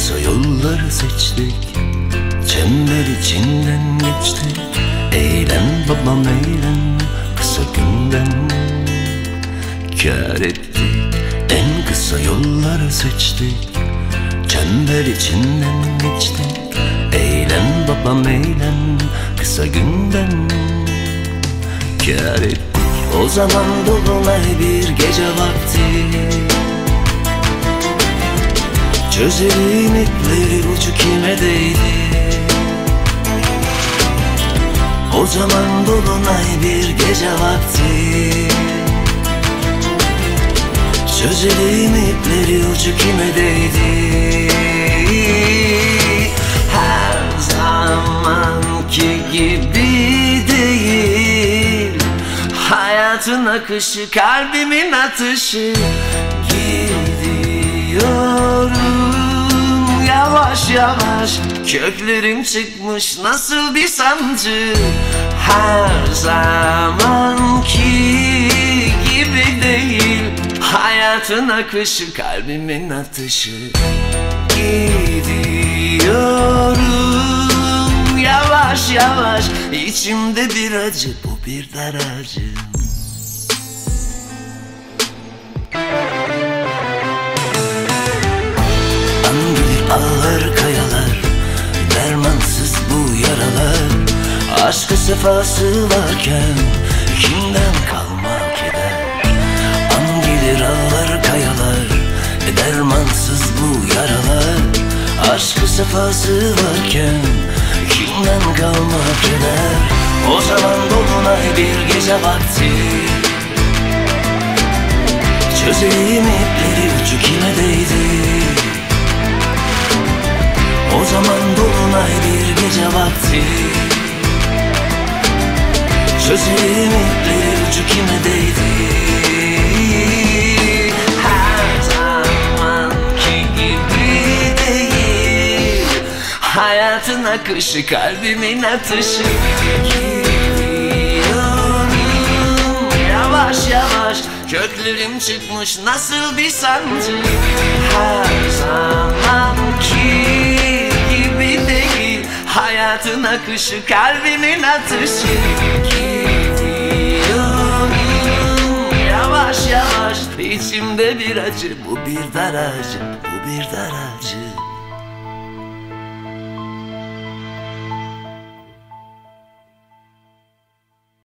kısa yolları seçtik, çember içinden geçtik. Eğlen babam eğlen, kısa günden kâr ettik. En kısa yolları seçtik, çember içinden geçtik. Eğlen babam eğlen, kısa günden kâr ettik. O zaman dolunay bir gece vakti, çözelim ipleri ucu kime değdi. O zaman dolunay bir gece vakti, çözelim ipleri ucu kime değdi. Her zamanki gibi değil, hayatın akışı, kalbimin atışı. Gidiyorum yavaş yavaş, köklerim çıkmış nasıl bir sancı. Her zamanki gibi değil, hayatın akışı, kalbimin atışı. Gidiyorum yavaş yavaş, içimde bir acı, bu bir daracı. Ağlar kayalar, dermansız bu yaralar. Aşkı sefası varken kimden kalma keder. An gelir ağlar kayalar, dermansız bu yaralar. Aşkı sefası varken kimden kalma keder. O zaman dolunay bir gece vakti, çözelim ipleri ucu kime değdi. O zaman dolunay bir gece vakti, çözelim ipleri ucu kime değdi. Her zamanki gibi değil, hayatın akışı, kalbimin atışı. Gidiyorum yavaş yavaş, köklerim çıkmış nasıl bir sancı. Her zamanki değil, hayatın akışı, kalbimin atışı. Gidiyorum yavaş yavaş, içimde bir acı, bu bir daracı, bu bir daracı.